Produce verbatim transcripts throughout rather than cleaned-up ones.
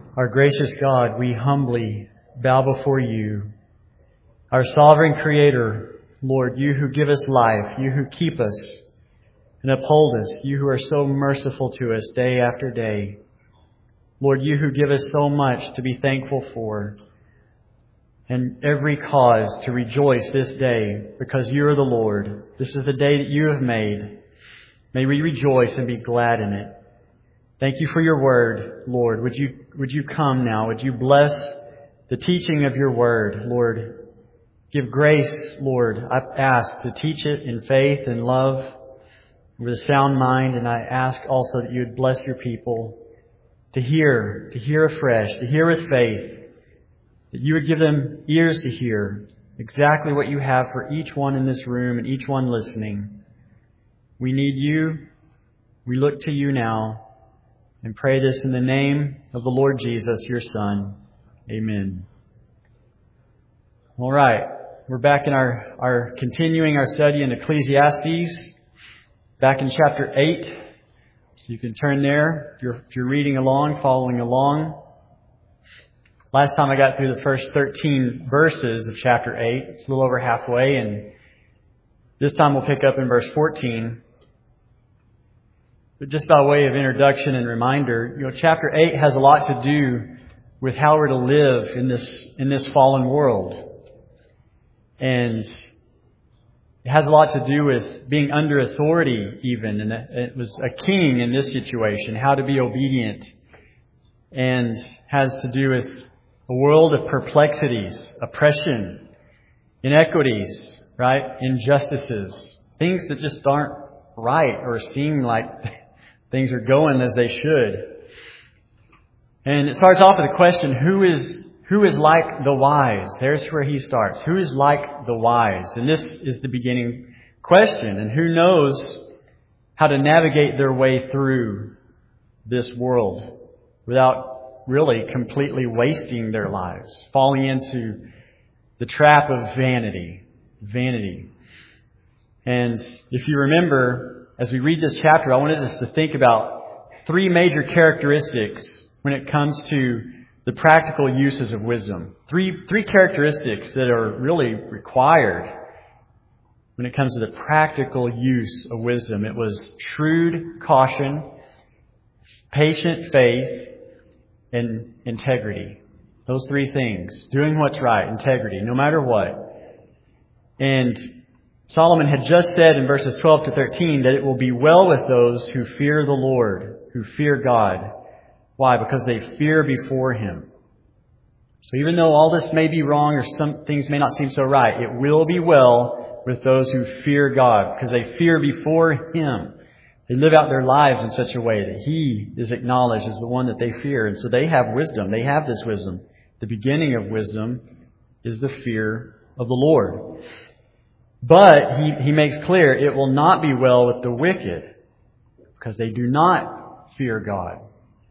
Our gracious God, we humbly bow before you. Our sovereign Creator, Lord, you who give us life, you who keep us and uphold us, you who are so merciful to us day after day. Lord, you who give us so much to be thankful for and every cause to rejoice this day because you are the Lord. This is the day that you have made. May we rejoice and be glad in it. Thank you for your word, Lord. Would you, would you come now? Would you bless the teaching of your word, Lord? Give grace, Lord, I ask to teach it in faith and love with a sound mind. And I ask also that you would bless your people to hear, to hear afresh, to hear with faith, that you would give them ears to hear exactly what you have for each one in this room and each one listening. We need you. We look to you now and pray this in the name of the Lord Jesus, your Son. Amen. All right. We're back in our, our continuing our study in Ecclesiastes, back in chapter eight. So you can turn there if you're, if you're reading along, following along. Last time I got through the first thirteen verses of chapter eight. It's a little over halfway, and this time we'll pick up in verse fourteen. But just by way of introduction and reminder, you know, chapter eight has a lot to do with how we're to live in this in this fallen world. And it has a lot to do with being under authority even. And it was a king in this situation, how to be obedient. And has to do with a world of perplexities, oppression, inequities, right? Injustices, things that just aren't right or seem like things are going as they should. And it starts off with the question, who is who is like the wise? There's where he starts. Who is like the wise? And this is the beginning question. And who knows how to navigate their way through this world without really completely wasting their lives, falling into the trap of vanity. Vanity. And if you remember, as we read this chapter, I wanted us to think about three major characteristics when it comes to the practical uses of wisdom. Three, three characteristics that are really required when it comes to the practical use of wisdom. It was shrewd caution, patient faith, and integrity. Those three things. Doing what's right, integrity, no matter what. And Solomon had just said in verses twelve to thirteen that it will be well with those who fear the Lord, who fear God. Why? Because they fear before Him. So even though all this may be wrong or some things may not seem so right, it will be well with those who fear God because they fear before Him. They live out their lives in such a way that He is acknowledged as the one that they fear. And so they have wisdom. They have this wisdom. The beginning of wisdom is the fear of the Lord. But he, he makes clear it will not be well with the wicked because they do not fear God.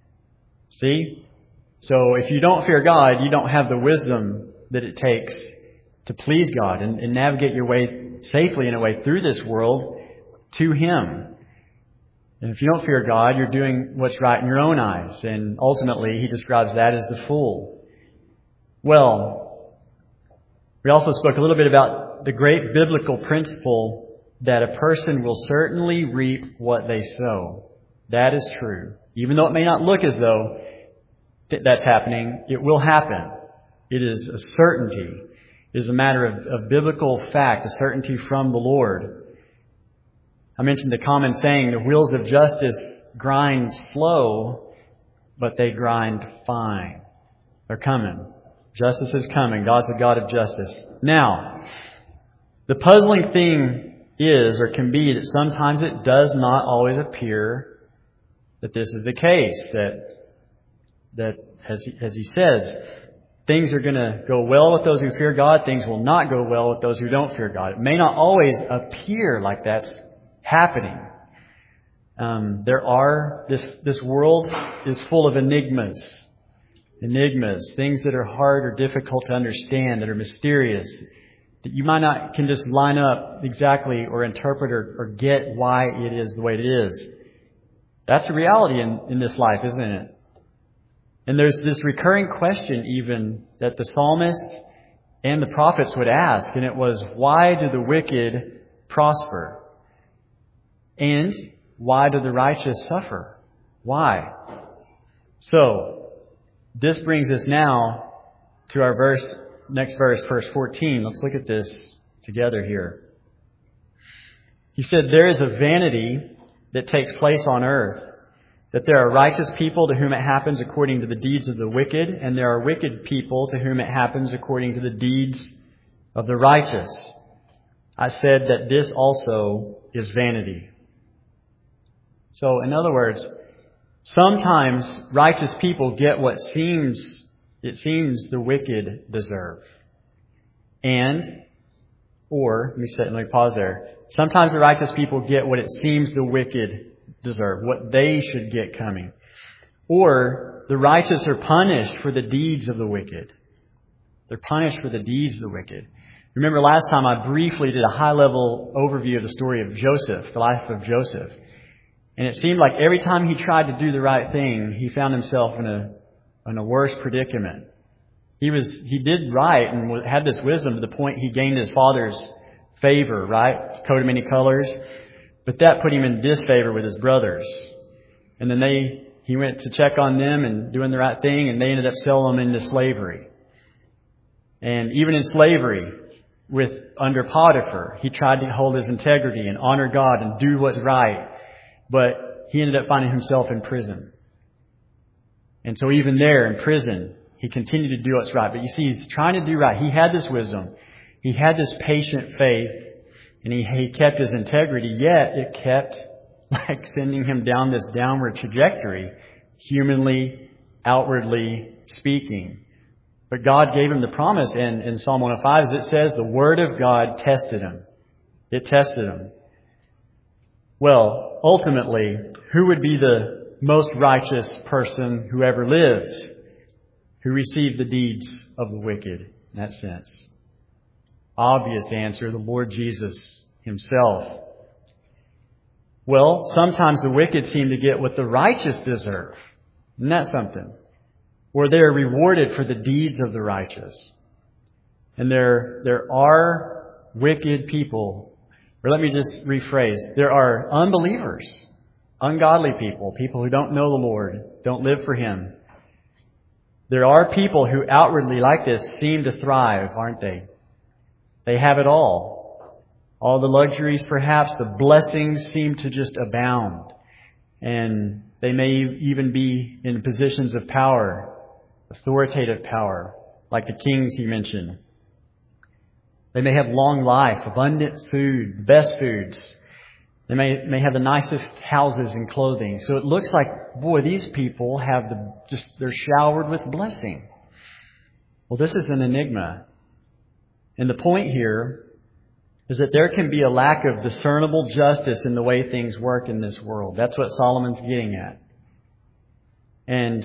See? So if you don't fear God, you don't have the wisdom that it takes to please God and, and navigate your way safely in a way through this world to Him. And if you don't fear God, you're doing what's right in your own eyes. And ultimately, he describes that as the fool. Well, we also spoke a little bit about the great biblical principle that a person will certainly reap what they sow. That is true. Even though it may not look as though that's happening, it will happen. It is a certainty. It is a matter of, of biblical fact, a certainty from the Lord. I mentioned the common saying, the wheels of justice grind slow, but they grind fine. They're coming. Justice is coming. God's the God of justice. Now, the puzzling thing is, or can be, that sometimes it does not always appear that this is the case. That, that as he, as he says, things are going to go well with those who fear God. Things will not go well with those who don't fear God. It may not always appear like that's happening. Um, there are, this, this world is full of enigmas. Enigmas, things that are hard or difficult to understand, that are mysterious, that you might not can just line up exactly or interpret or, or get why it is the way it is. That's a reality in, in this life, isn't it? And there's this recurring question even that the psalmist and the prophets would ask, and it was, why do the wicked prosper? And why do the righteous suffer? Why? So, this brings us now to our verse, next verse, verse fourteen. Let's look at this together here. He said, there is a vanity that takes place on earth, that there are righteous people to whom it happens according to the deeds of the wicked, and there are wicked people to whom it happens according to the deeds of the righteous. I said that this also is vanity. So, in other words, sometimes righteous people get what seems, it seems the wicked deserve. And, or, let me say, let me pause there. Sometimes the righteous people get what it seems the wicked deserve, what they should get coming. Or the righteous are punished for the deeds of the wicked. They're punished for the deeds of the wicked. Remember last time I briefly did a high-level overview of the story of Joseph, the life of Joseph. And it seemed like every time he tried to do the right thing, he found himself in a in a worse predicament. He was he did right and had this wisdom to the point he gained his father's favor, right? Coat of many colors. But that put him in disfavor with his brothers. And then they he went to check on them and doing the right thing, and they ended up selling him into slavery. And even in slavery, with under Potiphar, he tried to hold his integrity and honor God and do what's right. But he ended up finding himself in prison. And so even there in prison, he continued to do what's right. But you see, he's trying to do right. He had this wisdom. He had this patient faith. And he, he kept his integrity, yet it kept like sending him down this downward trajectory, humanly, outwardly speaking. But God gave him the promise, and in Psalm one oh five, as it says, the Word of God tested him. It tested him. Well, ultimately, who would be the most righteous person who ever lived, who received the deeds of the wicked in that sense? Obvious answer, the Lord Jesus himself. Well, sometimes the wicked seem to get what the righteous deserve. Isn't that something? Or they're rewarded for the deeds of the righteous. And there, there are wicked people. Or let me just rephrase. There are unbelievers, ungodly people, people who don't know the Lord, don't live for Him. There are people who outwardly, like this, seem to thrive, aren't they? They have it all. All the luxuries, perhaps, the blessings seem to just abound. And they may even be in positions of power, authoritative power, like the kings he mentioned. They may have long life, abundant food, the best foods. They may may have the nicest houses and clothing. So it looks like, boy, these people have the just they're showered with blessing. Well, this is an enigma. And the point here is that there can be a lack of discernible justice in the way things work in this world. That's what Solomon's getting at. And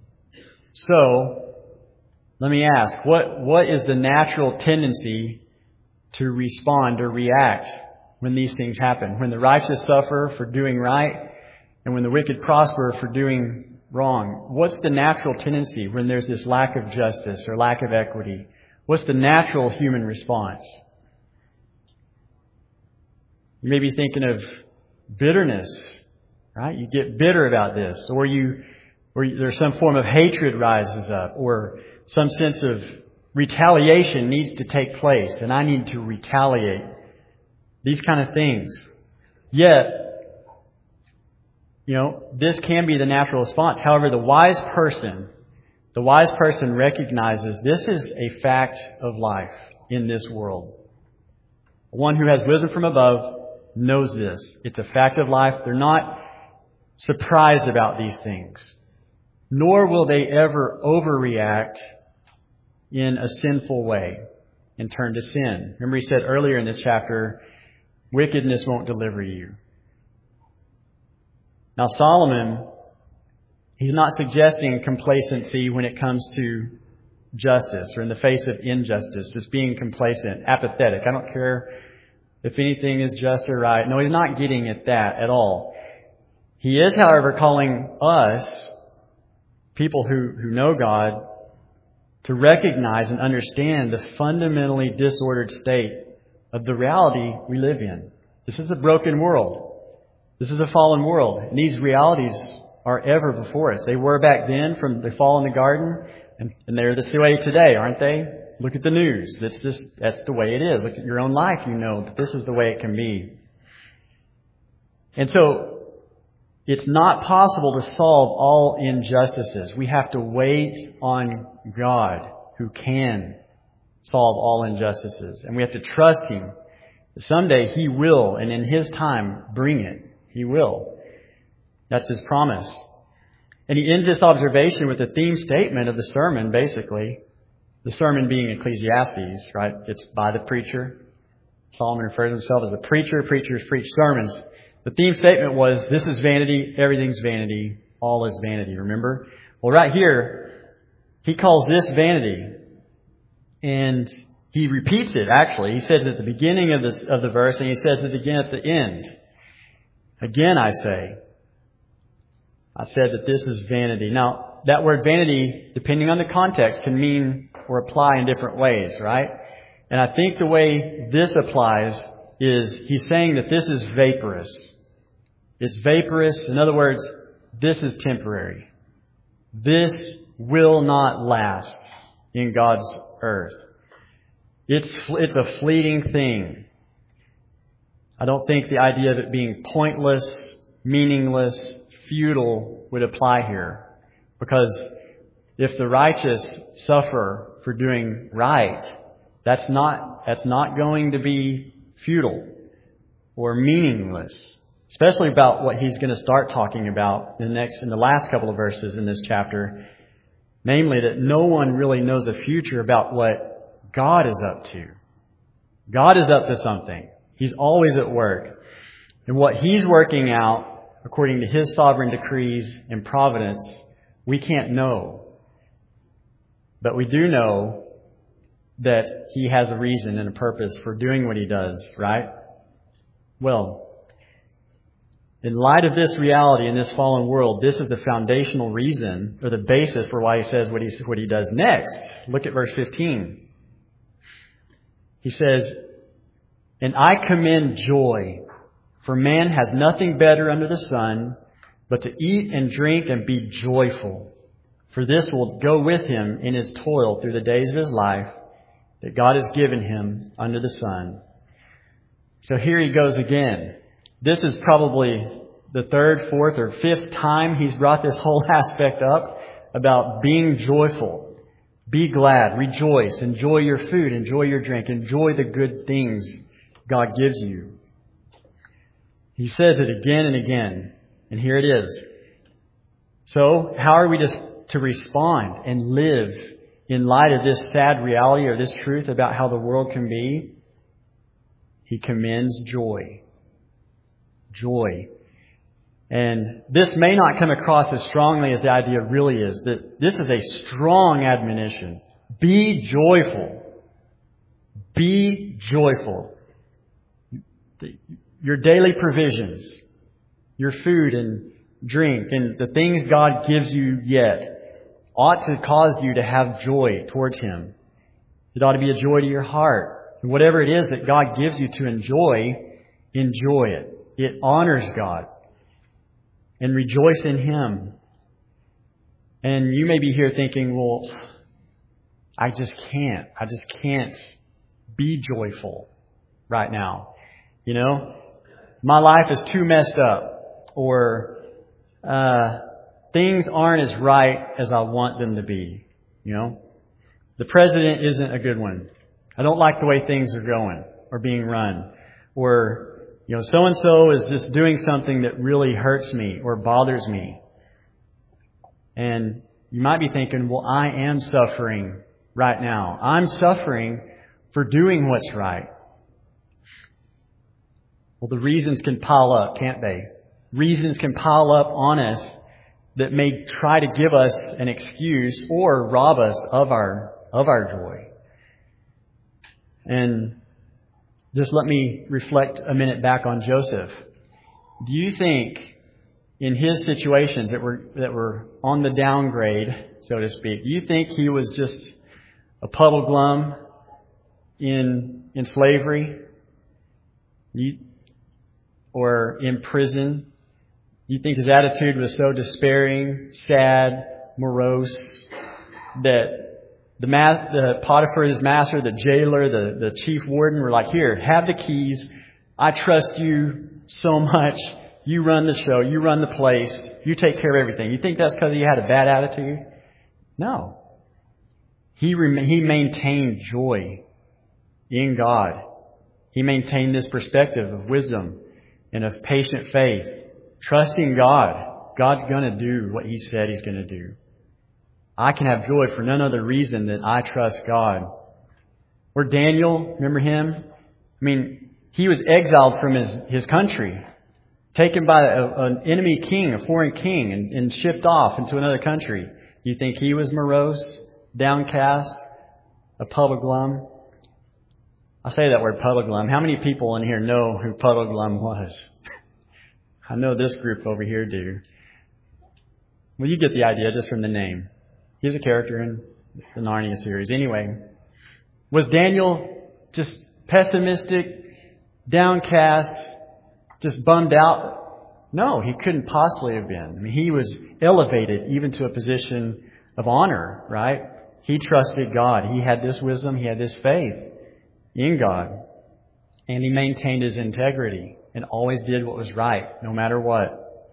so, let me ask, what, what is the natural tendency to respond or react when these things happen? When the righteous suffer for doing right and when the wicked prosper for doing wrong? What's the natural tendency when there's this lack of justice or lack of equity? What's the natural human response? You may be thinking of bitterness, right? You get bitter about this, or you, or there's some form of hatred rises up, or some sense of retaliation needs to take place, and I need to retaliate. These kind of things. Yet, you know, this can be the natural response. However, the wise person, the wise person recognizes this is a fact of life in this world. One who has wisdom from above knows this. It's a fact of life. They're not surprised about these things. Nor will they ever overreact in a sinful way and turn to sin. Remember he said earlier in this chapter, wickedness won't deliver you. Now Solomon, he's not suggesting complacency when it comes to justice or in the face of injustice, just being complacent, apathetic. I don't care if anything is just or right. No, he's not getting at that at all. He is, however, calling us people who, who know God, to recognize and understand the fundamentally disordered state of the reality we live in. This is a broken world. This is a fallen world. And these realities are ever before us. They were back then from the fall in the garden, and, and they're the way today, aren't they? Look at the news. That's just, that's the way it is. Look at your own life. You know that this is the way it can be. And so, it's not possible to solve all injustices. We have to wait on God, who can solve all injustices. And we have to trust Him. Someday He will, and in His time, bring it. He will. That's His promise. And He ends this observation with the theme statement of the sermon, basically. The sermon being Ecclesiastes, right? It's by the preacher. Solomon refers to himself as the preacher. Preachers preach sermons. The theme statement was, this is vanity, everything's vanity, all is vanity, remember? Well, right here, he calls this vanity. And he repeats it, actually. He says it at the beginning of, this, of the verse, and he says it again at the end. Again, I say, I said that this is vanity. Now, that word vanity, depending on the context, can mean or apply in different ways, right? And I think the way this applies is he's saying that this is vaporous. It's vaporous. In other words, this is temporary. This will not last in God's earth. It's, it's a fleeting thing. I don't think the idea of it being pointless, meaningless, futile would apply here. Because if the righteous suffer for doing right, that's not, that's not going to be futile or meaningless. Especially about what he's going to start talking about in the next, in the last couple of verses in this chapter. Namely, that no one really knows the future about what God is up to. God is up to something. He's always at work. And what He's working out, according to His sovereign decrees and providence, we can't know. But we do know that He has a reason and a purpose for doing what He does, right? Well, in light of this reality in this fallen world, this is the foundational reason or the basis for why He says what He, what he does next. Look at verse fifteen. He says, "And I commend joy, for man has nothing better under the sun but to eat and drink and be joyful. For this will go with him in his toil through the days of his life that God has given him under the sun." So here he goes again. This is probably the third, fourth, or fifth time he's brought this whole aspect up about being joyful. Be glad, rejoice, enjoy your food, enjoy your drink, enjoy the good things God gives you. He says it again and again, and here it is. So, how are we to, to respond and live in light of this sad reality or this truth about how the world can be? He commends joy. Joy. And this may not come across as strongly as the idea really is. That this is a strong admonition. Be joyful. Be joyful. Your daily provisions, your food and drink, and the things God gives you yet ought to cause you to have joy towards Him. It ought to be a joy to your heart. And whatever it is that God gives you to enjoy, enjoy it. It honors God. And rejoice in Him. And you may be here thinking, well, I just can't. I just can't be joyful right now. You know, my life is too messed up. Or uh, things aren't as right as I want them to be. You know, the president isn't a good one. I don't like the way things are going or being run. Or You know, so-and-so is just doing something that really hurts me or bothers me. And you might be thinking, well, I am suffering right now. I'm suffering for doing what's right. Well, the reasons can pile up, can't they? Reasons can pile up on us that may try to give us an excuse or rob us of our, of our joy. And just let me reflect a minute back on Joseph. Do you think in his situations that were that were on the downgrade, so to speak, do you think he was just a puddle glum in in slavery, you, or in prison? Do you think his attitude was so despairing, sad, morose that the, ma- the Potiphar, his master, the jailer, the, the chief warden were like, here, have the keys. I trust you so much. You run the show. You run the place. You take care of everything. You think that's because he had a bad attitude? No. He rem- he maintained joy in God. He maintained this perspective of wisdom and of patient faith, trusting God. God's going to do what He said He's going to do. I can have joy for none other reason than I trust God. Or Daniel, remember him? I mean, he was exiled from his, his country, taken by a, an enemy king, a foreign king, and, and shipped off into another country. Do you think he was morose, downcast, a puddle glum? I say that word puddle glum. How many people in here know who Puddle Glum was? I know this group over here do. Well, you get the idea just from the name. He was a character in the Narnia series. Anyway, was Daniel just pessimistic, downcast, just bummed out? No, he couldn't possibly have been. I mean, he was elevated even to a position of honor, right? He trusted God. He had this wisdom. He had this faith in God. And he maintained his integrity and always did what was right, no matter what.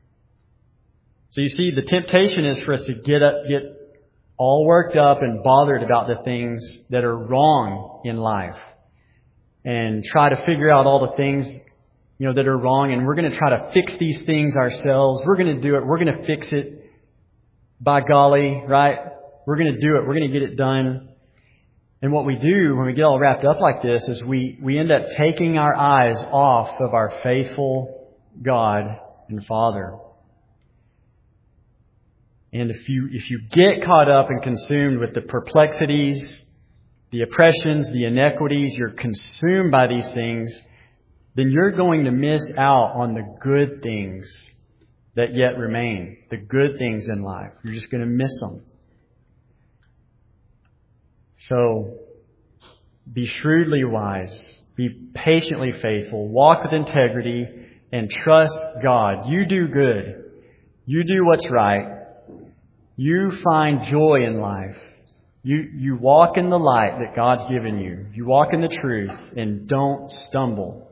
So you see, the temptation is for us to get up, get all worked up and bothered about the things that are wrong in life and try to figure out all the things, you know, that are wrong. And we're going to try to fix these things ourselves. We're going to do it. We're going to fix it. By golly, right? We're going to do it. We're going to get it done. And what we do when we get all wrapped up like this is we, we end up taking our eyes off of our faithful God and Father. And if you if you get caught up and consumed with the perplexities, the oppressions, the inequities, you're consumed by these things, then you're going to miss out on the good things that yet remain, the good things in life. You're just going to miss them. So be shrewdly wise, be patiently faithful, walk with integrity, and trust God. You do good. You do what's right. You find joy in life. You, you walk in the light that God's given you. You walk in the truth and don't stumble.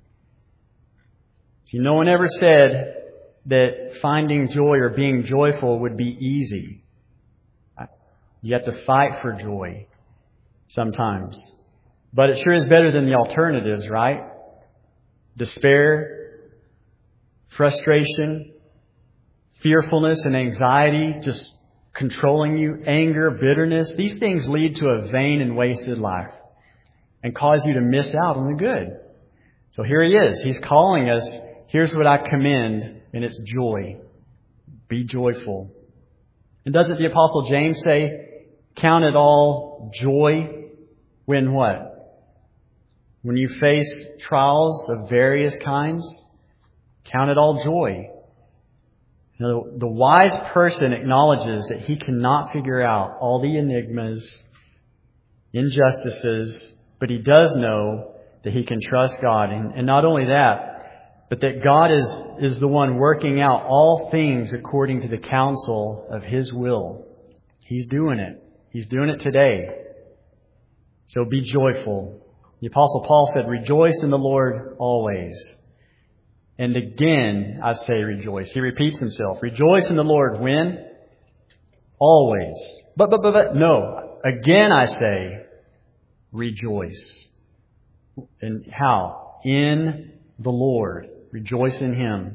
See, no one ever said that finding joy or being joyful would be easy. You have to fight for joy sometimes. But it sure is better than the alternatives, right? Despair, frustration, fearfulness and anxiety just controlling you, anger, bitterness. These things lead to a vain and wasted life and cause you to miss out on the good. So here He is. He's calling us. Here's what I commend, and it's joy. Be joyful. And doesn't the Apostle James say, count it all joy when what? When you face trials of various kinds? Count it all joy. You know, the wise person acknowledges that he cannot figure out all the enigmas, injustices, but he does know that he can trust God. And, and not only that, but that God is, is the one working out all things according to the counsel of His will. He's doing it. He's doing it today. So be joyful. The Apostle Paul said, rejoice in the Lord always. And again, I say rejoice. He repeats himself. Rejoice in the Lord when? Always. But, but, but, but, no. Again, I say rejoice. And how? In the Lord. Rejoice in Him.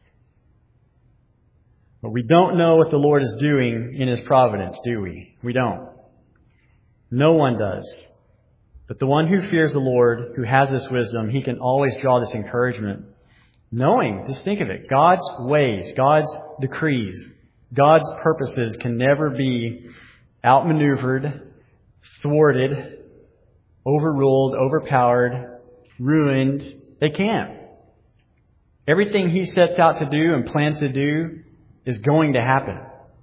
But we don't know what the Lord is doing in His providence, do we? We don't. No one does. But the one who fears the Lord, who has this wisdom, he can always draw this encouragement. Knowing, just think of it, God's ways, God's decrees, God's purposes can never be outmaneuvered, thwarted, overruled, overpowered, ruined. They can't. Everything He sets out to do and plans to do is going to happen.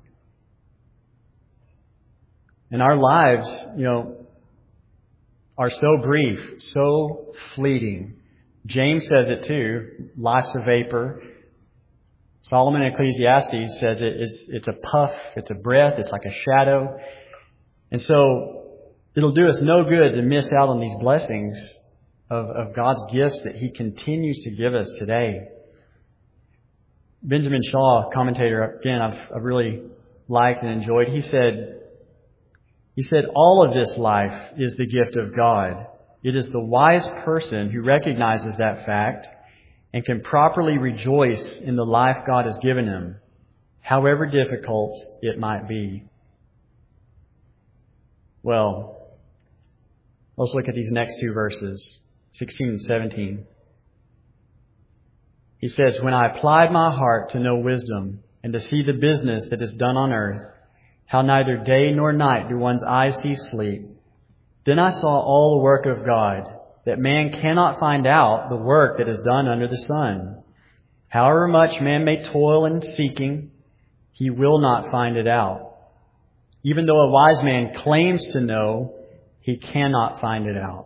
And our lives, you know, are so brief, so fleeting. James says it too. Life's a vapor. Solomon in Ecclesiastes says it, it's, it's a puff, it's a breath, it's like a shadow. And so it'll do us no good to miss out on these blessings of, of God's gifts that He continues to give us today. Benjamin Shaw, commentator, again, I've, I've really liked and enjoyed. He said, he said, all of this life is the gift of God. It is the wise person who recognizes that fact and can properly rejoice in the life God has given him, however difficult it might be. Well, let's look at these next two verses, sixteen and seventeen. He says, when I applied my heart to know wisdom and to see the business that is done on earth, how neither day nor night do one's eyes see sleep, then I saw all the work of God, that man cannot find out the work that is done under the sun. However much man may toil in seeking, he will not find it out. Even though a wise man claims to know, he cannot find it out.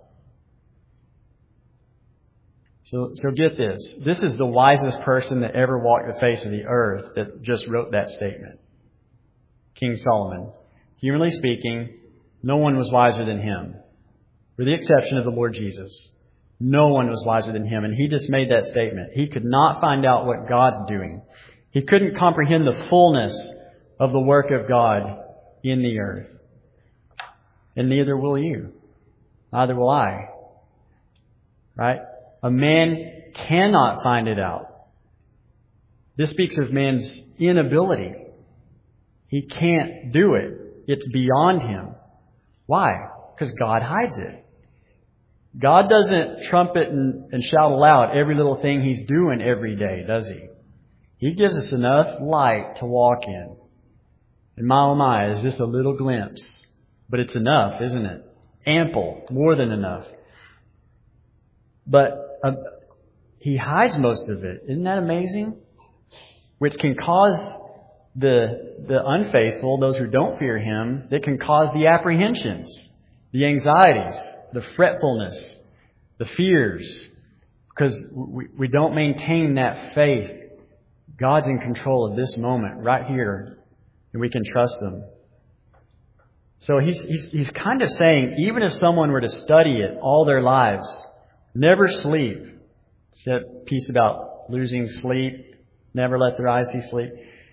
So, so get this. This is the wisest person that ever walked the face of the earth that just wrote that statement. King Solomon. Humanly speaking, no one was wiser than him, with the exception of the Lord Jesus. No one was wiser than him, and he just made that statement. He could not find out what God's doing. He couldn't comprehend the fullness of the work of God in the earth. And neither will you. Neither will I. Right? A man cannot find it out. This speaks of man's inability. He can't do it. It's beyond him. Why? Because God hides it. God doesn't trumpet and, and shout aloud every little thing He's doing every day, does He? He gives us enough light to walk in. And my oh my, is this a little glimpse? But it's enough, isn't it? Ample, more than enough. But uh, He hides most of it. Isn't that amazing? Which can cause the the unfaithful, those who don't fear Him, that can cause the apprehensions, the anxieties, the fretfulness, the fears, because we, we don't maintain that faith. God's in control of this moment right here, and we can trust Him. So he's, he's, he's kind of saying, even if someone were to study it all their lives, never sleep. It's that piece about losing sleep, never let their eyes see sleep.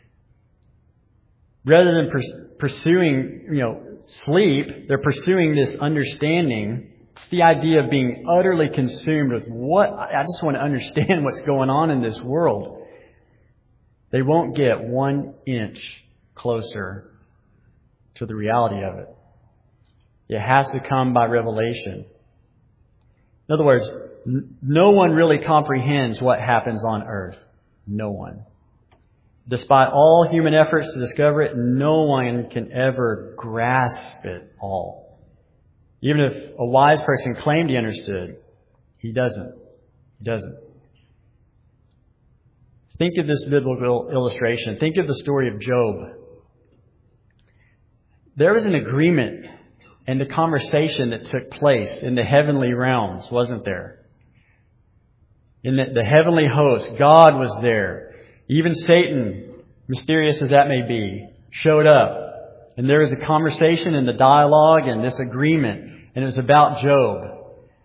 Rather than pursuing, you know, sleep, they're pursuing this understanding. It's the idea of being utterly consumed with what, I just want to understand what's going on in this world. They won't get one inch closer to the reality of it. It has to come by revelation. In other words, n- no one really comprehends what happens on earth. No one. Despite all human efforts to discover it, no one can ever grasp it all. Even if a wise person claimed he understood, he doesn't. He doesn't. Think of this biblical illustration. Think of the story of Job. There was an agreement and a conversation that took place in the heavenly realms, wasn't there? In the, the heavenly host, God was there. Even Satan, mysterious as that may be, showed up. And there was a conversation and the dialogue and this agreement. And it was about Job.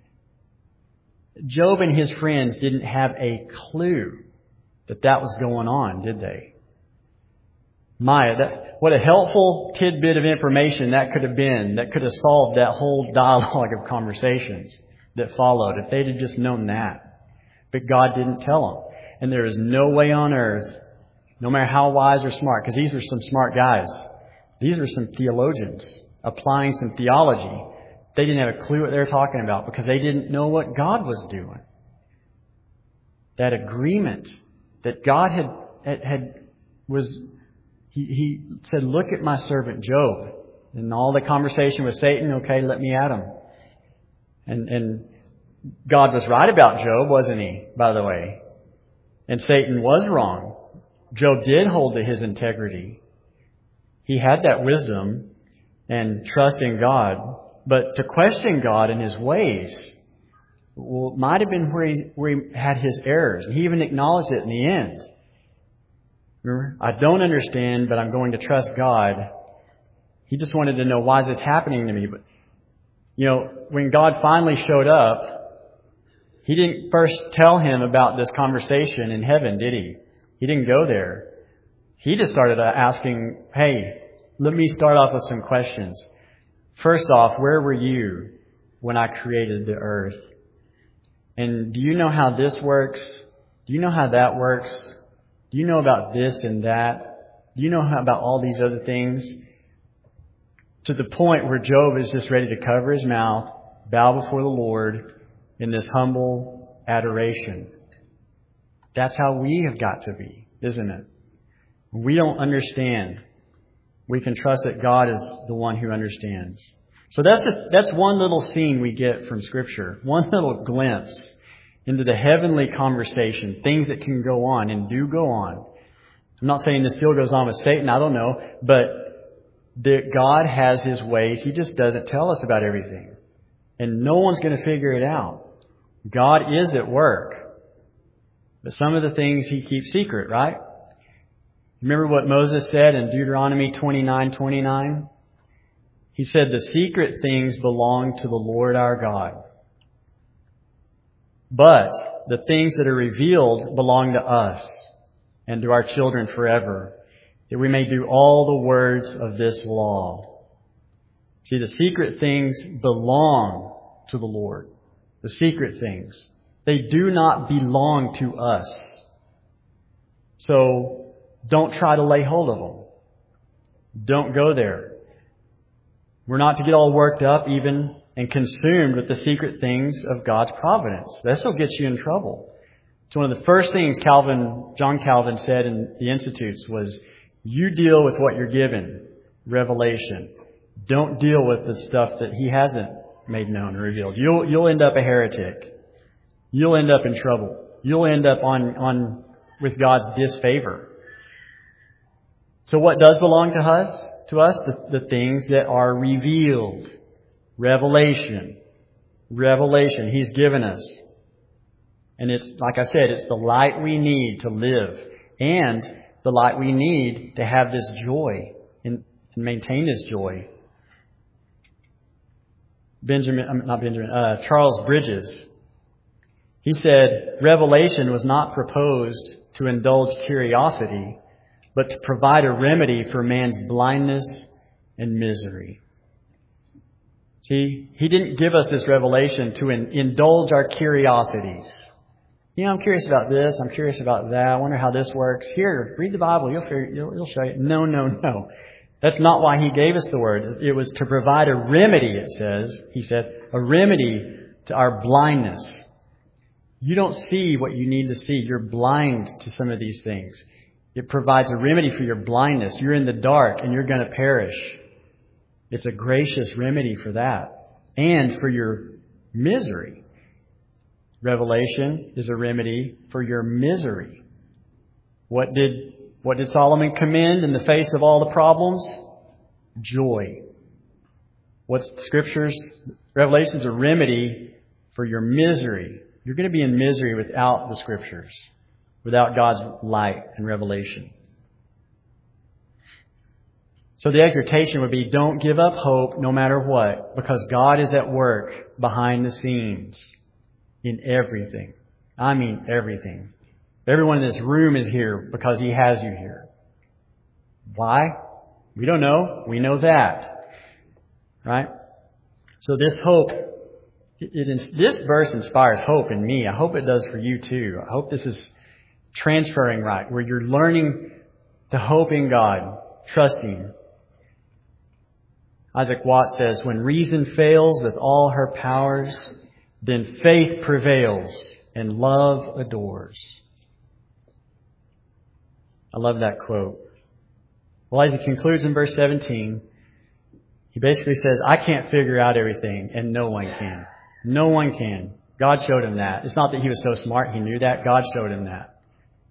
Job and his friends didn't have a clue that that was going on, did they? My, that, what a helpful tidbit of information that could have been, that could have solved that whole dialogue of conversations that followed, if they'd have just known that. But God didn't tell them. And there is no way on earth, no matter how wise or smart, because these were some smart guys. These were some theologians applying some theology. They didn't have a clue what they were talking about because they didn't know what God was doing. That agreement that God had, had, had was... He, he said, look at my servant Job. And all the conversation with Satan, okay, let me at him. And, and God was right about Job, wasn't He, by the way? And Satan was wrong. Job did hold to his integrity. He had that wisdom and trust in God. But to question God and His ways, well, might have been where he, where he had his errors. He even acknowledged it in the end. Remember, I don't understand, but I'm going to trust God. He just wanted to know, why is this happening to me? But, you know, when God finally showed up, He didn't first tell him about this conversation in heaven, did He? He didn't go there. He just started asking, hey, let me start off with some questions. First off, where were you when I created the earth? And do you know how this works? Do you know how that works? Do you know about this and that? Do you know how about all these other things? To the point where Job is just ready to cover his mouth, bow before the Lord in this humble adoration. That's how we have got to be, isn't it? We don't understand. We can trust that God is the one who understands. So that's just, that's one little scene we get from Scripture. One little glimpse into the heavenly conversation. Things that can go on and do go on. I'm not saying this still goes on with Satan. I don't know. But that God has His ways. He just doesn't tell us about everything. And no one's going to figure it out. God is at work. But some of the things He keeps secret, right? Remember what Moses said in Deuteronomy twenty-nine twenty-nine? He said, the secret things belong to the Lord our God. But the things that are revealed belong to us and to our children forever, that we may do all the words of this law. See, the secret things belong to the Lord. The secret things. They do not belong to us. So don't try to lay hold of them. Don't go there. We're not to get all worked up even and consumed with the secret things of God's providence. This will get you in trouble. It's one of the first things Calvin, John Calvin said in the Institutes was, you deal with what you're given, revelation. Don't deal with the stuff that He hasn't made known or revealed. You'll, you'll end up a heretic. You'll end up in trouble. You'll end up on, on, with God's disfavor. So what does belong to us? To us, the, the things that are revealed. Revelation. Revelation. He's given us. And it's, like I said, it's the light we need to live. And the light we need to have this joy and, and maintain this joy. Benjamin, not Benjamin, uh, Charles Bridges. He said, revelation was not proposed to indulge curiosity, but to provide a remedy for man's blindness and misery. See, He didn't give us this revelation to in, indulge our curiosities. You know, I'm curious about this. I'm curious about that. I wonder how this works. Here, read the Bible. You'll figure, you'll, you'll show you. No, no, no. That's not why He gave us the Word. It was to provide a remedy, it says. He said, a remedy to our blindness. You don't see what you need to see. You're blind to some of these things. It provides a remedy for your blindness. You're in the dark and you're going to perish. It's a gracious remedy for that. And for your misery. Revelation is a remedy for your misery. What did, what did Solomon commend in the face of all the problems? Joy. What's Scripture's? Revelation is a remedy for your misery. You're going to be in misery without the Scriptures. Without God's light and revelation. So the exhortation would be, don't give up hope no matter what, because God is at work behind the scenes in everything. I mean everything. Everyone in this room is here because He has you here. Why? We don't know. We know that. Right? So this hope, it, it, this verse inspires hope in me. I hope it does for you too. I hope this is transferring right, where you're learning to hope in God, trusting. Isaac Watts says, when reason fails with all her powers, then faith prevails and love adores. I love that quote. Well, as he concludes in verse seventeen, he basically says, I can't figure out everything, and no one can. No one can. God showed him that. It's not that he was so smart he knew that. God showed him that.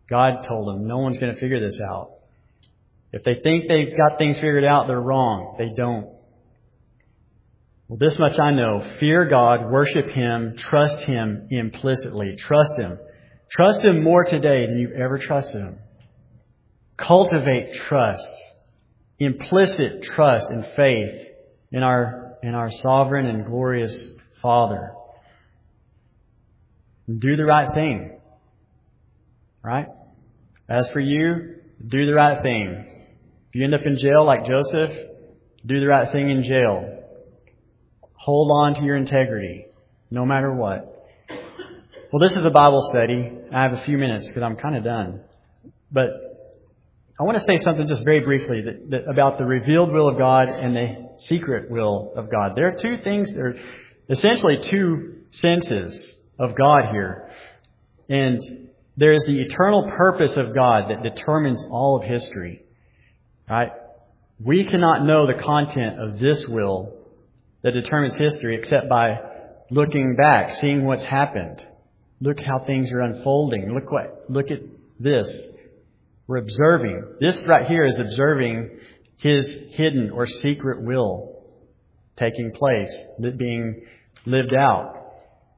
God told them, no one's going to figure this out. If they think they've got things figured out, they're wrong. They don't. Well, this much I know. Fear God, worship Him, trust Him implicitly. Trust Him. Trust Him more today than you've ever trusted Him. Cultivate trust. Implicit trust and faith in our, in our sovereign and glorious Father. And do the right thing. Right? As for you, do the right thing. If you end up in jail like Joseph, do the right thing in jail. Hold on to your integrity, no matter what. Well, this is a Bible study. I have a few minutes because I'm kind of done. But I want to say something just very briefly that, that about the revealed will of God and the secret will of God. There are two things, there are essentially two senses of God here. And there is the eternal purpose of God that determines all of history. Right? We cannot know the content of this will that determines history except by looking back, seeing what's happened. Look how things are unfolding. Look what, look at this. We're observing. This right here is observing His hidden or secret will taking place, being lived out.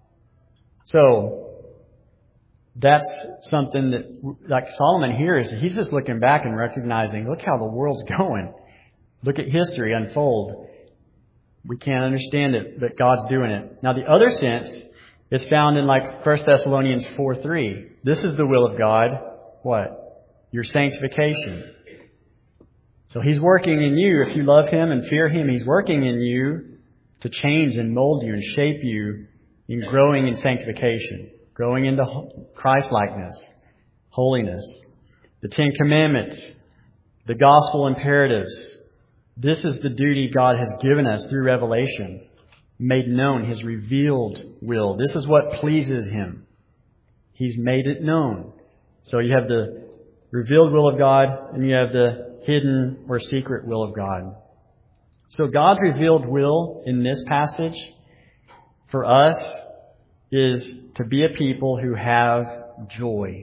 So, that's something that, like Solomon here, is he's just looking back and recognizing, look how the world's going. Look at history unfold. We can't understand it, but God's doing it. Now, the other sense is found in like First Thessalonians four three. This is the will of God. What? Your sanctification. So He's working in you. If you love Him and fear Him, He's working in you to change and mold you and shape you in growing in sanctification, growing into Christ-likeness, holiness, the Ten Commandments, the gospel imperatives. This is the duty God has given us through revelation, made known, His revealed will. This is what pleases Him. He's made it known. So you have the revealed will of God and you have the hidden or secret will of God. So God's revealed will in this passage for us is to be a people who have joy.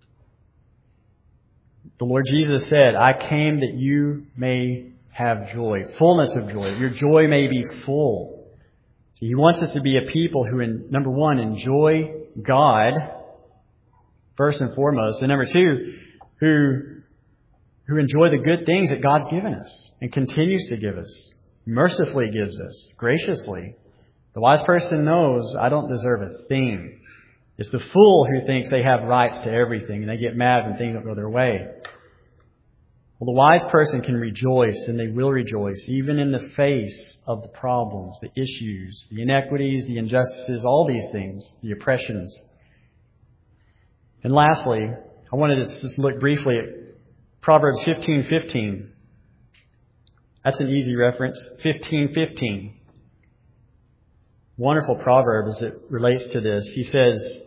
The Lord Jesus said, I came that you may have joy, fullness of joy. Your joy may be full. So He wants us to be a people who, in, number one, enjoy God, first and foremost. And number two, who, who enjoy the good things that God's given us and continues to give us, mercifully gives us, graciously. The wise person knows, I don't deserve a thing. It's the fool who thinks they have rights to everything and they get mad when things don't go their way. Well, the wise person can rejoice, and they will rejoice, even in the face of the problems, the issues, the inequities, the injustices, all these things, the oppressions. And lastly, I wanted to just look briefly at Proverbs fifteen fifteen. That's an easy reference. fifteen fifteen. Wonderful proverb as it relates to this. He says,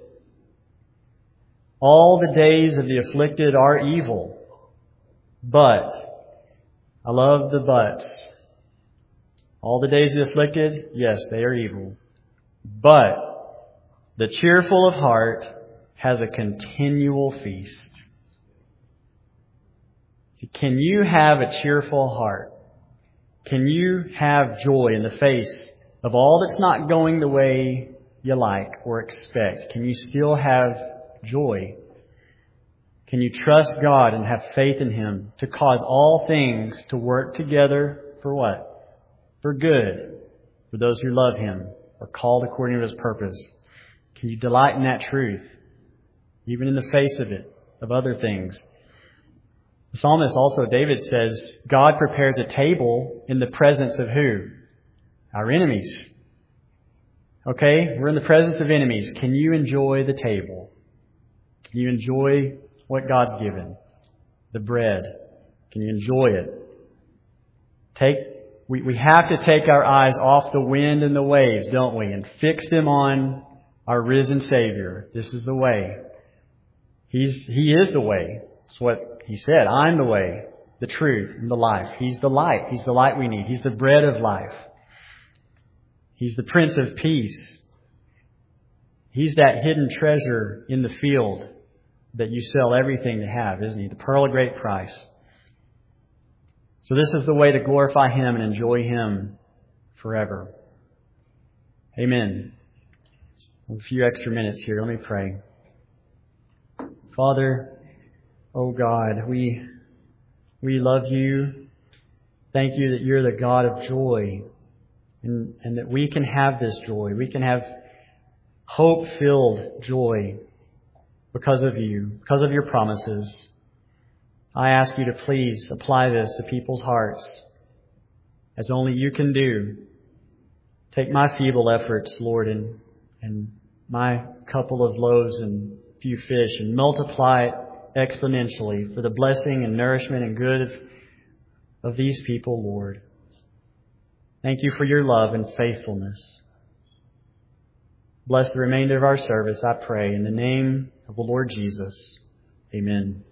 all the days of the afflicted are evil. But, I love the buts. All the days of the afflicted, yes, they are evil. But, the cheerful of heart has a continual feast. See, can you have a cheerful heart? Can you have joy in the face of all that's not going the way you like or expect? Can you still have joy? Can you trust God and have faith in Him to cause all things to work together for what? For good, for those who love Him, are called according to His purpose. Can you delight in that truth, even in the face of it, of other things? The psalmist also, David, says, God prepares a table in the presence of who? Our enemies. Okay, we're in the presence of enemies. Can you enjoy the table? Can you enjoy what God's given? The bread. Can you enjoy it? Take, we, we have to take our eyes off the wind and the waves, don't we? And fix them on our risen Savior. This is the way. He's, He is the way. That's what He said. I'm the way, the truth, and the life. He's the light. He's the light we need. He's the bread of life. He's the Prince of Peace. He's that hidden treasure in the field that you sell everything to have, isn't He? The pearl of great price. So this is the way to glorify Him and enjoy Him forever. Amen. A few extra minutes here. Let me pray. Father, oh God, we we love You. Thank You that You're the God of joy, and, and that we can have this joy. We can have hope-filled joy because of You, because of Your promises. I ask You to please apply this to people's hearts as only You can do. Take my feeble efforts, Lord, and, and my couple of loaves and few fish and multiply it exponentially for the blessing and nourishment and good of, of these people, Lord. Thank You for Your love and faithfulness. Bless the remainder of our service, I pray, in the name of the Lord Jesus. Amen.